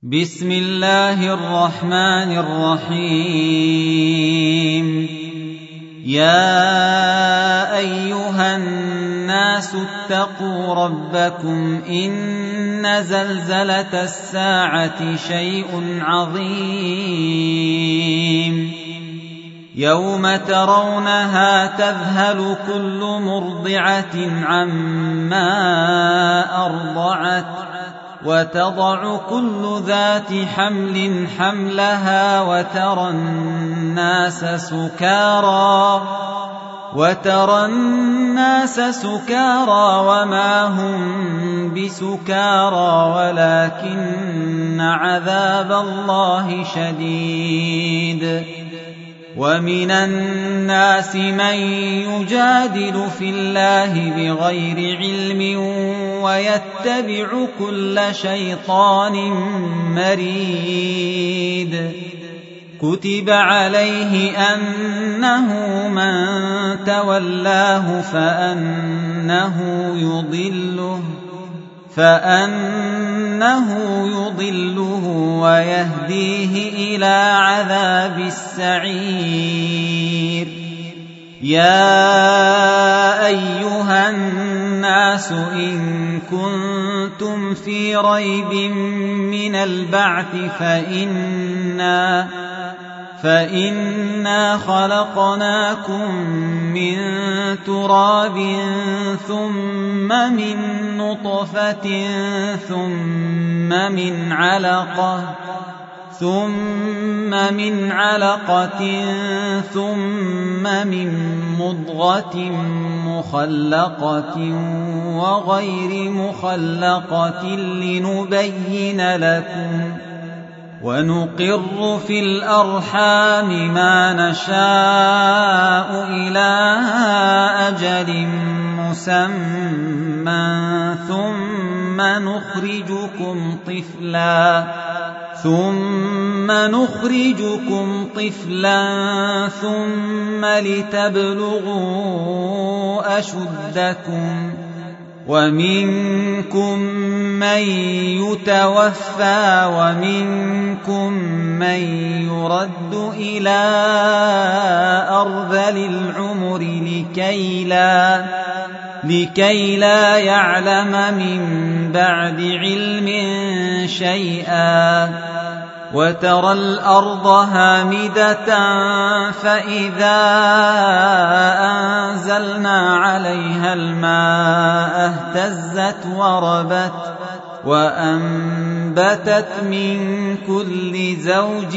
بسم الله الرحمن الرحيم. يا أيها الناس اتقوا ربكم إن زلزلة الساعة شيء عظيم يوم ترونها تذهل كل مرضعة عما أرضعت وتضع كل ذات حمل حملها وترى الناس سكارى وما هم بسكارى ولكن عذاب الله شديد. ومن الناس من يجادل في الله بغير علم ويتبع كل شيطان مريد. كتب عليه أنه من تولاه فأنه يضله ويهديه إلى عذاب السعير. يا أيها الناس إن كنتم في ريب من البعث فإنا خلقناكم من تراب ثم من نطفة ثم من علقة ثم من مضغة مخلقة وغير مخلقة لنبين لكم ونقر في الأرحام ما نشاء إلى أجل مسمى ثم نخرجكم طفلا ثم لتبلغوا أشدكم ومنكم من يتوفى ومنكم من يرد إلى أرذل العمر لكي لا يعلم من بعد علم شيئا. وترى الأرض هامدة فإذا أنزلنا عليها الماء اهتزت وربت وأنبتت من كل زوج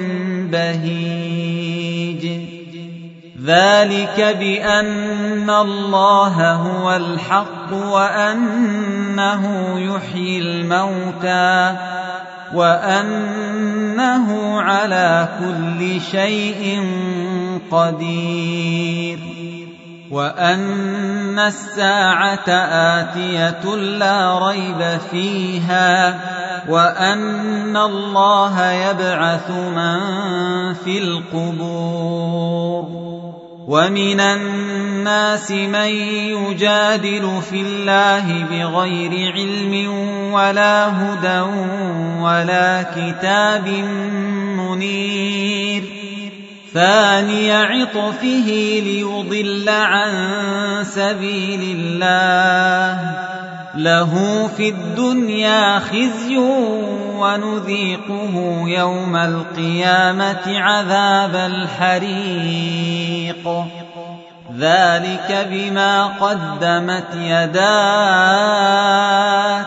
بهيج. ذلك بأن الله هو الحق وأنه يحيي الموتى وأنه على كل شيء قدير. وأن الساعة آتية لا ريب فيها وأن الله يبعث من في القبور. ومن الناس من يجادل في الله بغير علم ولا هدى ولا كتاب منير. ثاني عطفه ليضل عن سبيل الله له في الدنيا خزي ونذيقه يوم القيامة عذاب الحريق. ذلك بما قدمت يداك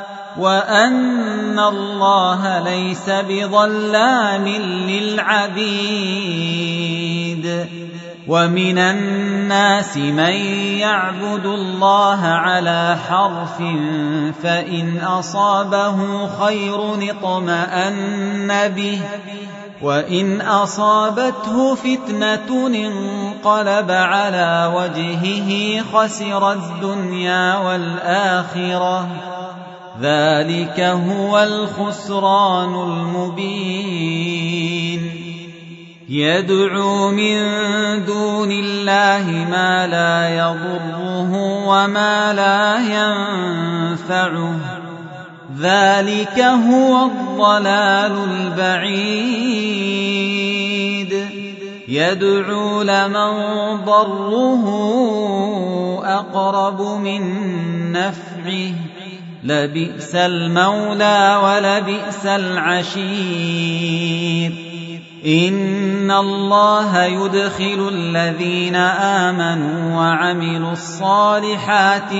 وأن الله ليس بظلام للعبيد. ومن الناس من يعبد الله على حرف فإن أصابه خير اطمأن به وإن أصابته فتنة انقلب على وجهه خسر الدنيا والآخرة. ذلك هو الخسران المبين. يدعو من دون الله ما لا يضره وما لا ينفعه ذلك هو الضلال البعيد يدعو لمن ضره أقرب من نفعه لبئس المولى ولبئس العشير إن الله يدخل الذين آمنوا وعملوا الصالحات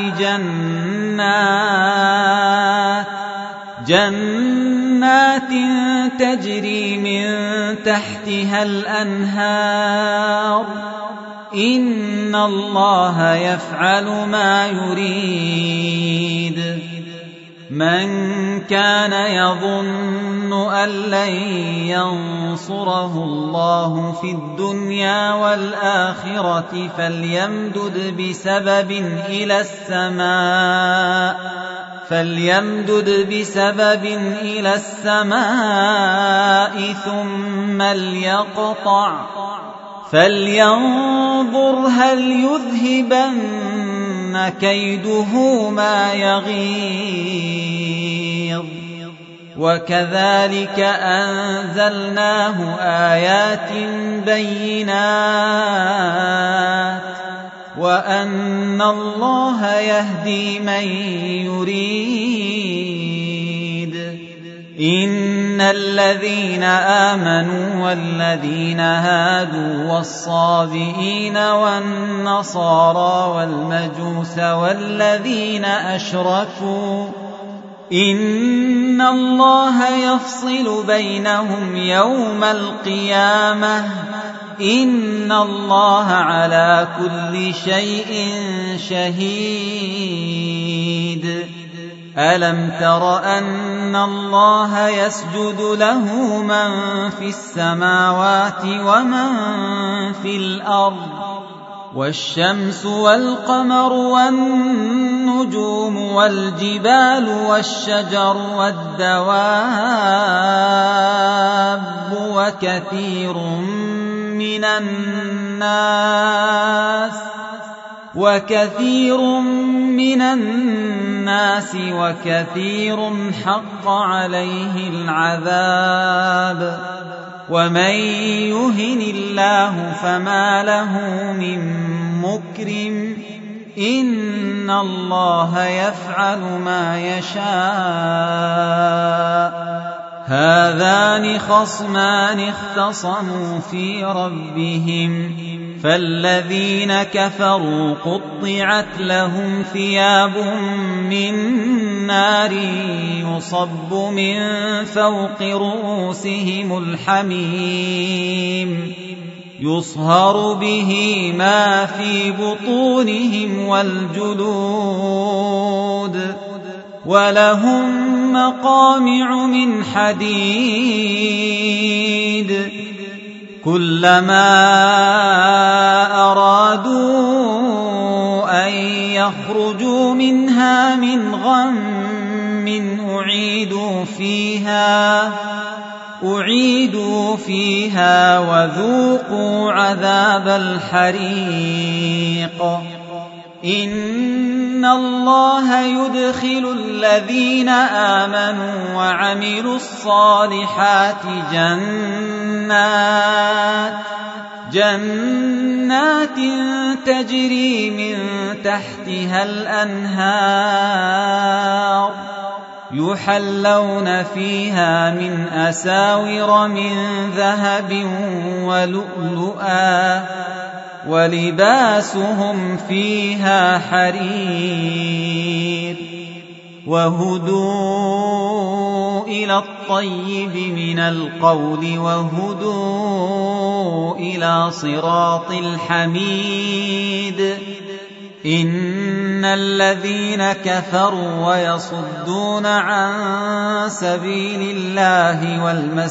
جنات تجري من تحتها الأنهار إن الله يفعل ما يريد من كان يظن أن لن ينصره الله في الدنيا والآخرة فليمدد بسبب إلى السماء ثم ليقطع فلينظر هل يذهبن كيده ما يغيظ وكذلك أنزلناه آيات بينات وأن الله يهدي من يريد إن الذين آمنوا والذين هادوا والصابئين والنصارى والمجوس والذين أشركوا إن الله يفصل بينهم يوم القيامة إن الله على كل شيء شهيد ألم تر أن الله يسجد له من في السماوات ومن في الأرض والشمس والقمر والنجوم والجبال والشجر والدواب وكثير من الناس وكثير حق عليه العذاب ومن يهن الله فما له من مكرم إن الله يفعل ما يشاء هذان خصمان اختصموا في ربهم فالذين كفروا قطعت لهم ثياب من نار يصب من فوق رؤوسهم الحميم يصهر به ما في بطونهم والجلود ولهم مقامع من حديد كلما أرادوا أن يخرجوا منها من غم أعيدوا فيها وذوقوا عذاب الحريق إن الله يدخل الذين آمنوا وعملوا الصالحات جنات تجري من تحتها الأنهار يحلون فيها من أساور من ذهب ولؤلؤا ولباسهم فيها حرير وهدوا إلى الطيب من القول وهدوا إلى صراط الحميد إن الذين كفروا ويصدون عن سبيل الله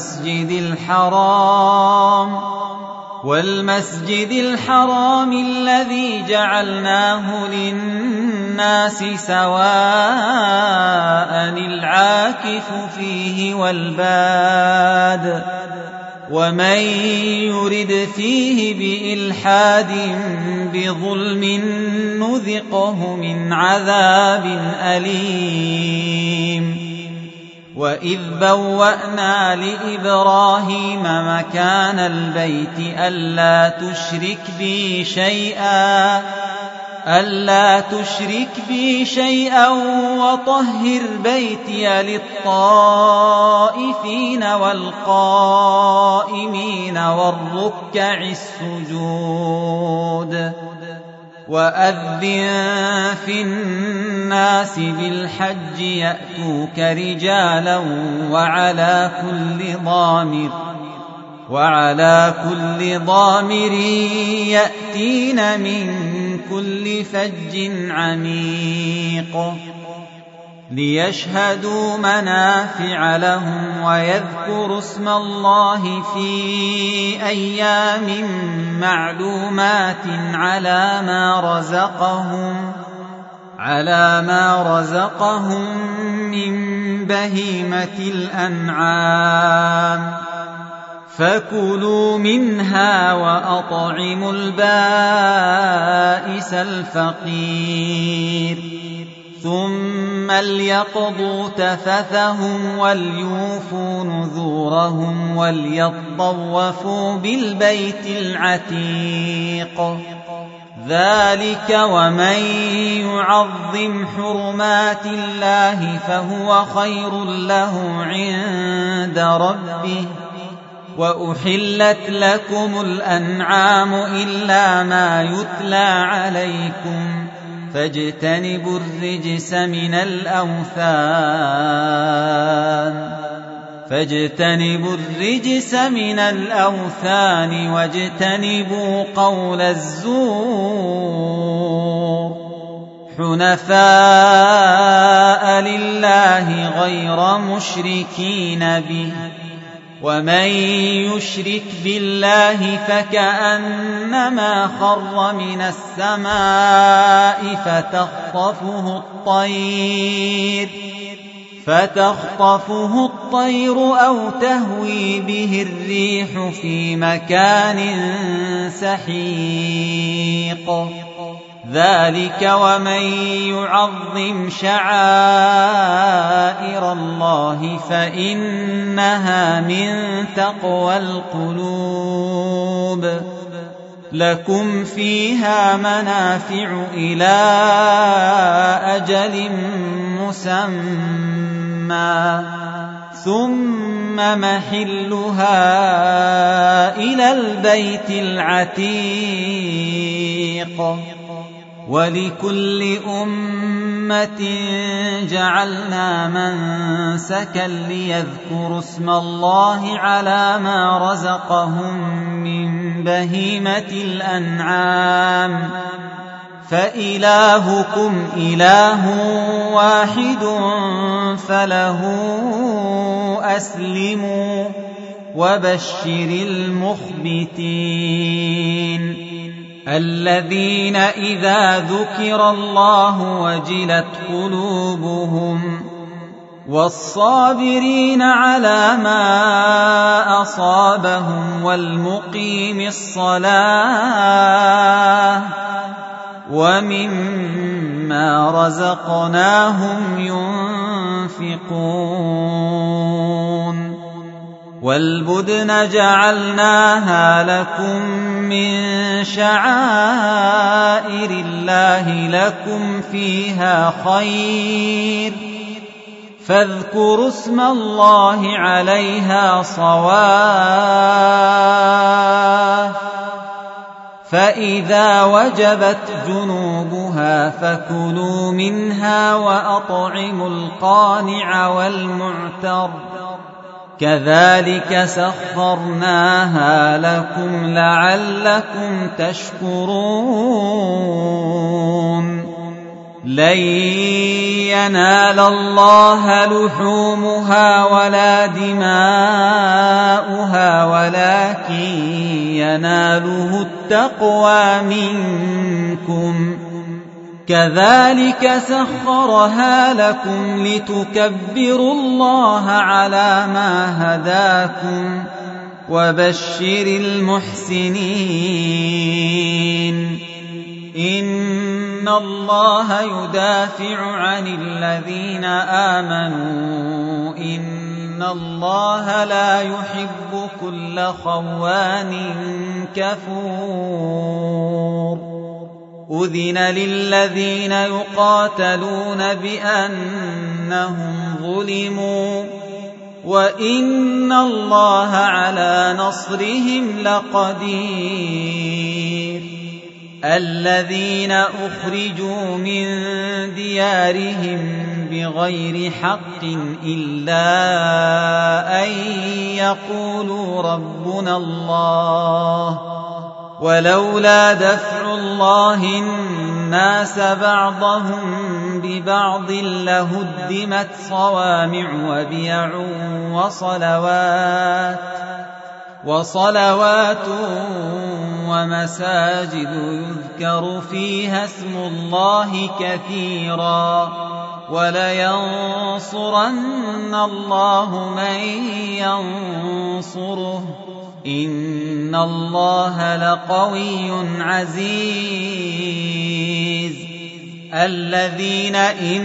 والمسجد الحرام الذي جعلناه للناس سواء العاكف فيه والباد ومن يرد فيه بإلحاد بظلم نذقه من عذاب أليم وإذ بوأنا لإبراهيم مكان البيت ألا تشرك بي شيئا وطهر بيتي للطائفين والقائمين والركع السجود وأذن في الناس بالحج يأتوك رجالا وعلى كل ضامر يأتين من كل فج عميق ليشهدوا منافع لهم ويذكروا اسم الله في أيام معلومات على ما رزقهم من بهيمة الأنعام فكلوا منها وأطعموا البائس الفقير ثم ليقضوا تفثهم وليوفوا نذورهم وليطوفوا بالبيت العتيق ذلك ومن يعظم حرمات الله فهو خير له عند ربه وأحلت لكم الأنعام إلا ما يتلى عليكم فاجتنبوا الرجس من الأوثان واجتنبوا قول الزور حنفاء لله غير مشركين به ومن يشرك بالله فكأنما خر من السماء فتخطفه الطير أو تهوي به الريح في مكان سحيق ذلك ومن يعظم شعائر الله فإنها من تقوى القلوب لكم فيها منافع إلى أجل مسمى ثم محلها إلى البيت العتيق ولكل أمة جعلنا منسكا ليذكروا اسم الله على ما رزقهم من بهيمة الأنعام فإلهكم إله واحد فله أسلموا وبشر المخبتين الذين إذا ذكر الله وجلت قلوبهم والصابرين على ما أصابهم والمقيم الصلاة ومما رزقناهم ينفقون والبدن جعلناها لكم من شعائر الله لكم فيها خير فاذكروا اسم الله عليها صواف فإذا وجبت جنوبها فكلوا منها وأطعموا القانع والمعتر كذلك سخرناها لكم لعلكم تشكرون لن ينال الله لحومها ولا دماؤها ولكن يناله التقوى منكم كذلك سخرها لكم لتكبروا الله على ما هداكم وبشر المحسنين إن إن الله يدافع عن الذين آمنوا إن الله لا يحب كل خوان كفور أذن للذين يقاتلون بأنهم ظلموا وإن الله على نصرهم لقدير الذين أخرجوا من ديارهم بغير حق إلا أن يقولوا ربنا الله ولولا دفع الله الناس بعضهم ببعض لهدمت صوامع وبيع وصلوات ومساجد يذكر فيها اسم الله كثيرا ولينصرن الله من ينصره إن الله لقوي عزيز الذين إن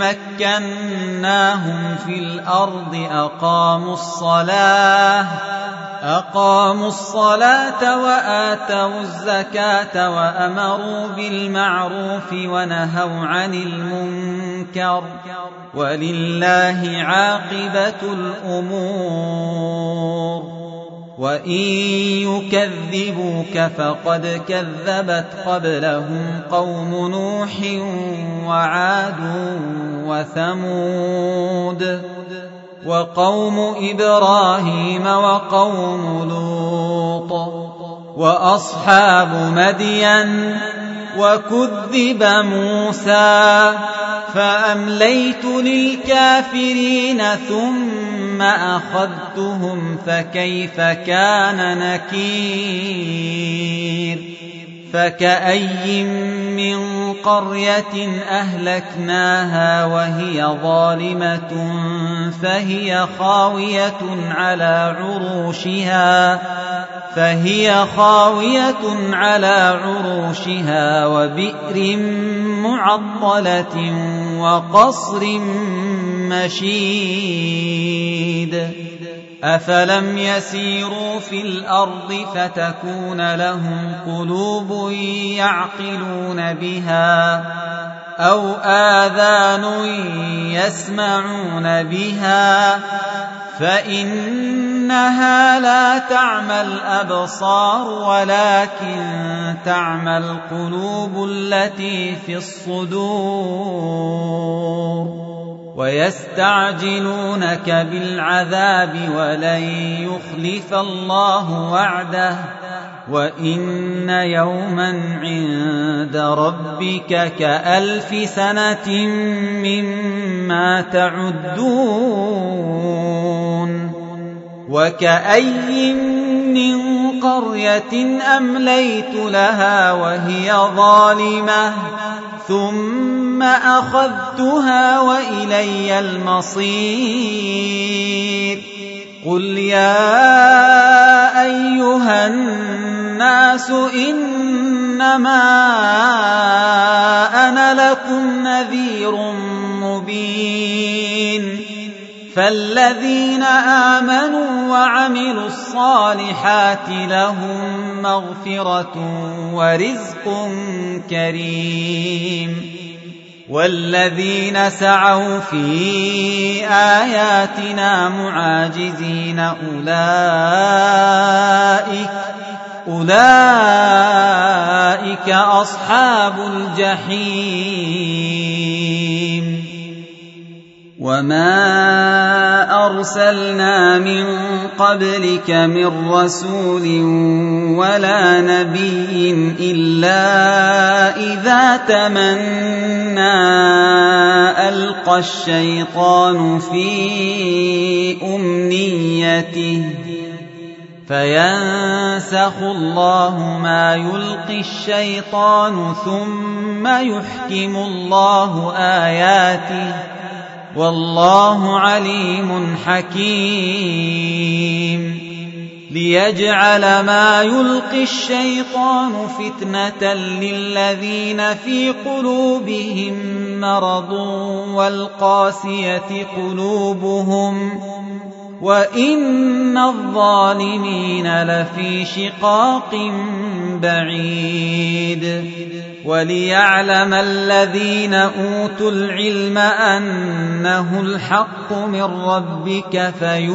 مكناهم في الأرض أقاموا الصلاة وآتوا الزكاة وأمروا بالمعروف ونهوا عن المنكر ولله عاقبة الأمور وإن يكذبوك فقد كذبت قبلهم قوم نوح وعاد وثمود وقوم إبراهيم وقوم لوط وأصحاب مدين وكذب موسى فأمليت للكافرين ثم أخذتهم فكيف كان نكير فكأي من قرية أهلكناها وهي ظالمة فهي خاوية على عروشها وبئر معطلة وقصر مشيد أفلم يسيروا في الأرض فتكون لهم قلوب يعقلون بها أو آذان يسمعون بها فإنها لا تعمى الأبصار ولكن تعمى القلوب التي في الصدور ويستعجلونك بالعذاب ولن يخلف الله وعده وإن يوما عند ربك كألف سنة مما تعدون وكأي من قرية أمليت لها وهي ظالمة ثم أخذتها وإلي المصير قل يا أيها الناس إنما أنا لكم نذير مبين فالذين آمنوا وعملوا الصالحات لهم مغفرة ورزق كريم والذين سعوا في آياتنا معاجزين أولئك أصحاب الجحيم وما أرسلنا من قبلك من رسول ولا نبي إلا إذا تمنى ألقى الشيطان في أمنيته فينسخ الله ما يلقي الشيطان ثم يحكم الله آياته والله عليم حكيم ليجعل ما يلقي الشيطان فتنة للذين في قلوبهم مرض والقاسية قلوبهم وإن الظالمين لفي شقاق بعيد. وليعلم الذين أوتوا العلم أنه الحق من ربك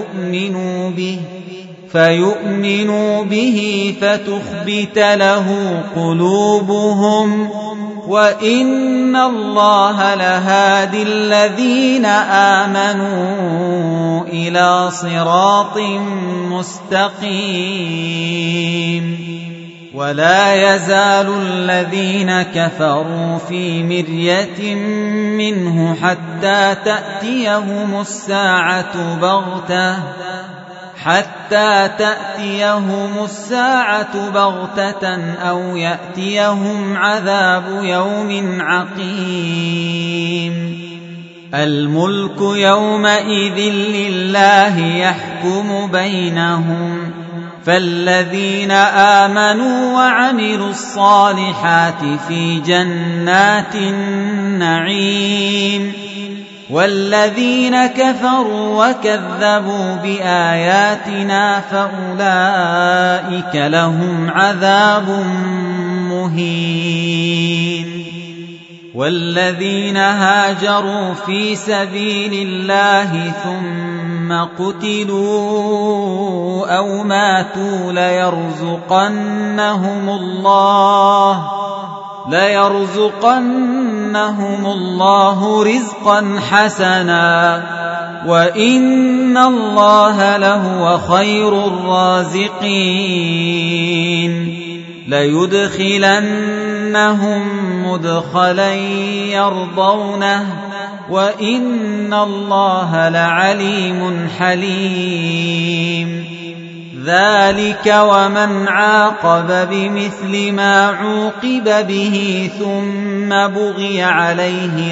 فيؤمنوا به فتخبت له قلوبهم وإن الله لهادي الذين آمنوا إلى صراط مستقيم. ولا يزال الذين كفروا في مرية منه حتى تأتيهم الساعة بغتة أو يأتيهم عذاب يوم عقيم. الملك يومئذ لله يحكم بينهم فالذين آمنوا وعملوا الصالحات في جنات النعيم والذين كفروا وكذبوا بآياتنا فأولئك لهم عذاب مهين. والذين هاجروا في سبيل الله ثم قتلوا أو ماتوا ليرزقنهم الله رزقا حسنا وإن الله لهو خير الرازقين. ليدخلنهم مدخلا يرضونه وإن الله لعليم حليم. ذلك ومن عاقب بمثل ما عوقب به ثم بغي عليه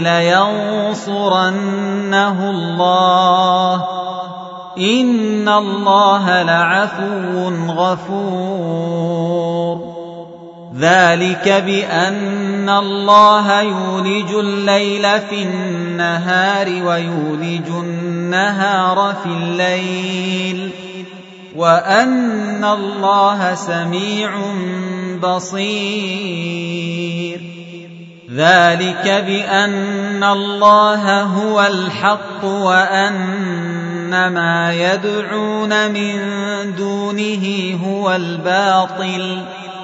لينصرنه الله إن الله لعفو غفور. ذلك بأن الله يولج الليل في النهار ويولج النهار في الليل وأن الله سميع بصير. ذلك بأن الله هو الحق وأن ما يدعون من دونه هو الباطل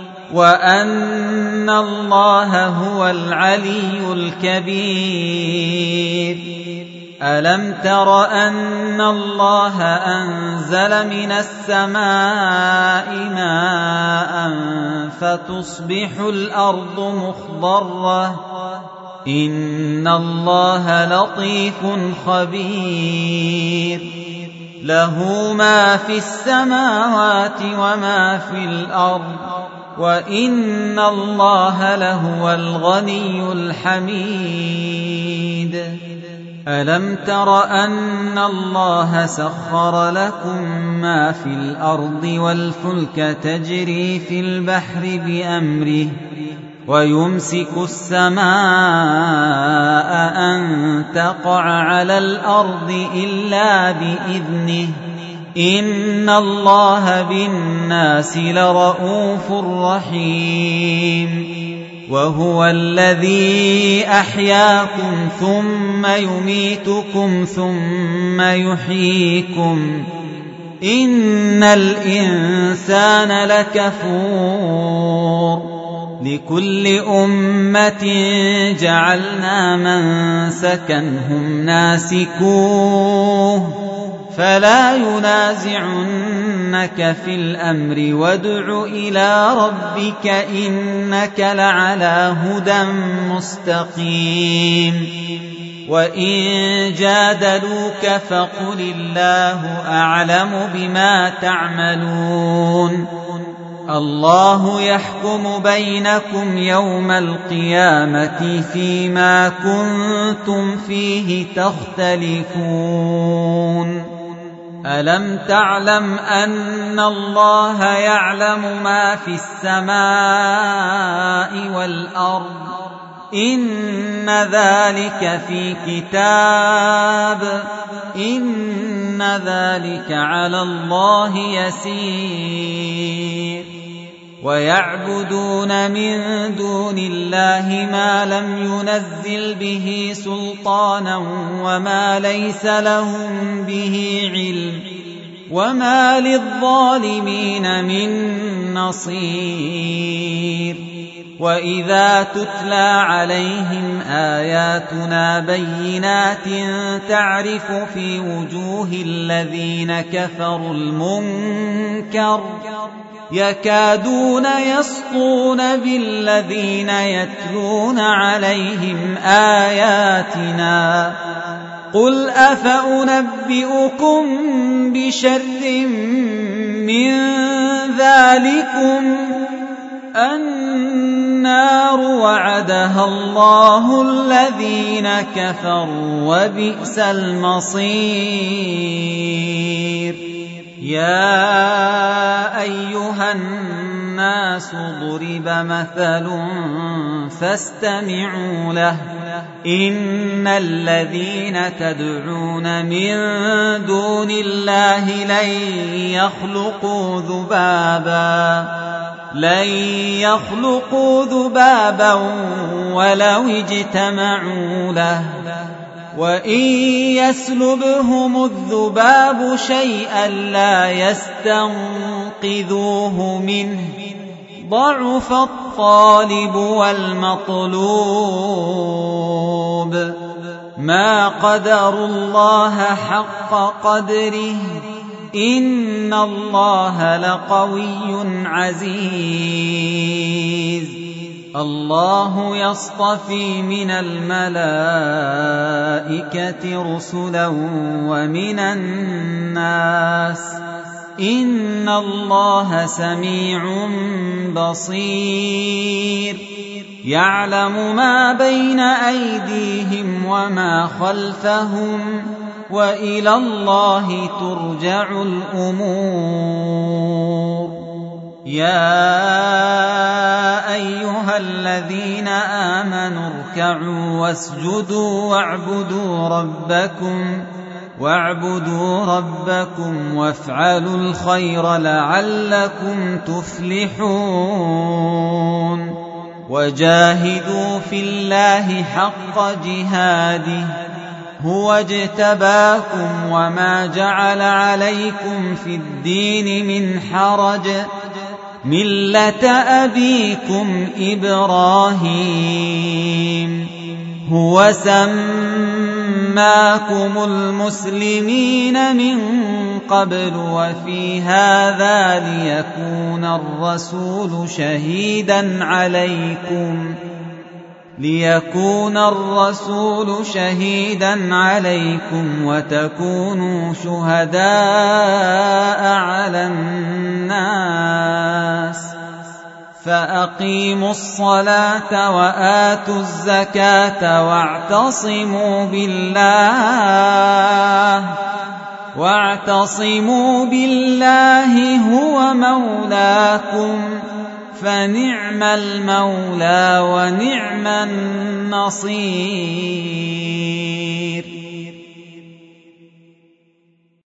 وأن الله هو العلي الكبير. ألم تر أن الله أنزل من السماء ماء فتصبح الأرض مخضرة إن الله لطيف خبير. له ما في السماوات وما في الأرض وإن الله لهو الغني الحميد. ألم تر أن الله سخر لكم ما في الأرض والفلك تجري في البحر بأمره ويمسك السماء أن تقع على الأرض إلا بإذنه إن الله بالناس لرءوف رحيم. وهو الذي أحياكم ثم يميتكم ثم يحييكم إن الإنسان لكفور. لكل أمة جعلنا منسكا هم ناسكوه فلا ينازعنك في الأمر وادع إلى ربك إنك لعلى هدى مستقيم. وإن جادلوك فقل الله أعلم بما تعملون. الله يحكم بينكم يوم القيامة فيما كنتم فيه تختلفون. ألم تعلم أن الله يعلم ما في السماء والأرض إن ذلك في كتاب إن ذلك على الله يسير ويعبدون من دون الله ما لم ينزل به سلطانا وما ليس لهم به علم وما للظالمين من نصير وإذا تتلى عليهم آياتنا بينات تعرف في وجوه الذين كفروا المنكر يكادون يسطون بالذين يتلون عليهم آياتنا قل أفأنبئكم بشر من ذلكم النار وعدها الله الذين كفروا وبئس المصير يا أيها الناس ضرب مثل فاستمعوا له إن الذين تدعون من دون الله لن يخلقوا ذبابا ولو اجتمعوا له وإن يسلبهم الذباب شيئا لا يستنقذوه منه ضعف الطالب والمطلوب ما قدروا الله حق قدره إن الله لقوي عزيز الله يصطفي من الملائكة رسلا ومن الناس إن الله سميع بصير يعلم ما بين أيديهم وما خلفهم وإلى الله ترجع الأمور يا أيها الذين آمنوا اركعوا واسجدوا واعبدوا ربكم وافعلوا الخير لعلكم تفلحون وجاهدوا في الله حق جهاده هو اجتباكم وما جعل عليكم في الدين من حرج ملة أبيكم إبراهيم هو سماكم المسلمين من قبل وفي هذا ليكون الرسول شهيدا عليكم وتكونوا شهداء على الناس فأقيموا الصلاة وآتوا الزكاة واعتصموا بالله هو مولاكم فنعم المولى ونعم النصير